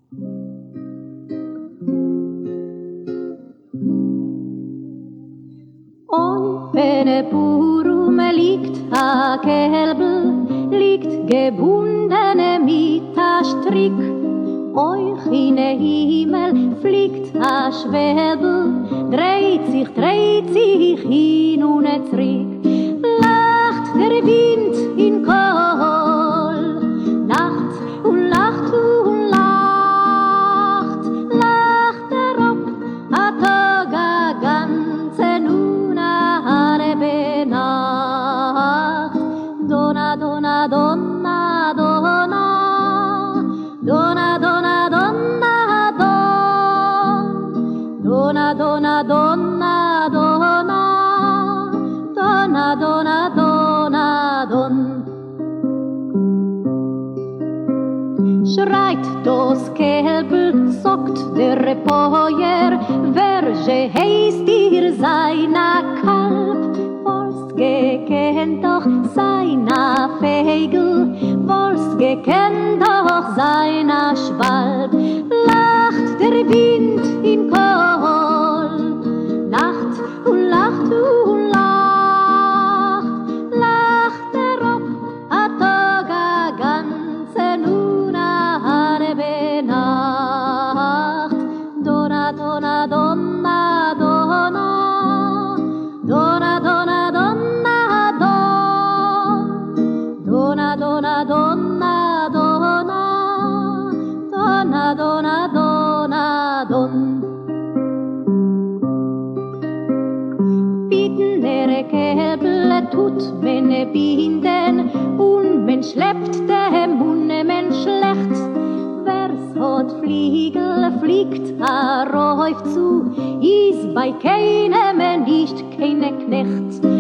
Wenn Purum liegt a Kälbel, liegt gebundene mit a Strick. Euch in den Himmel fliegt a Schwäbel, dreht sich hin und zurück. Lacht der Wind in Kohl, lacht und lacht und lacht, lacht der Rob a Tag a ganze Nuna halbe Nacht. Donna, donna, donna, donna, donna, donna, donna, donna, donna, donna, donna, donna, donna, donna, don. Schreit das Kälbel, sagt der Poier, wer heißt ihr seiner Kalb? Wollst gekennt doch seiner Fegel, wollst gekennt doch seiner Schwalb. Lacht der Wind in Kohl, lacht und lacht und lacht, lacht der Rob a Tag a ganze Nuna halbe Nacht. Donna, donna, donna, donna, donna, donna, donna, donna, donna, donna, donna, donna, donna, donna, don. Bieten der Kälbel tut, wenn binden, und men schleppt dem Hunde men schlecht. Wer's hat Fliegel, fliegt a Räuf zu, is bei keinem nicht keine Knecht.